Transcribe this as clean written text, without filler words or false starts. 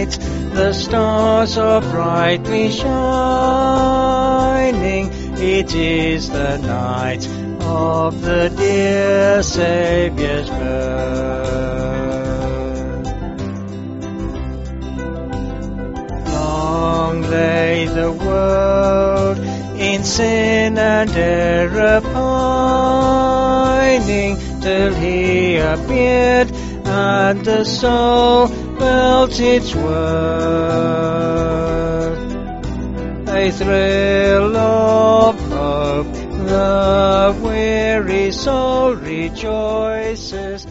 light, the stars are brightly shining. It is the night of the dear Saviour's birth. Long lay the world in sin and error pining, till he appeared and the soul felt its worth. A thrill of hope, the weary soul rejoices.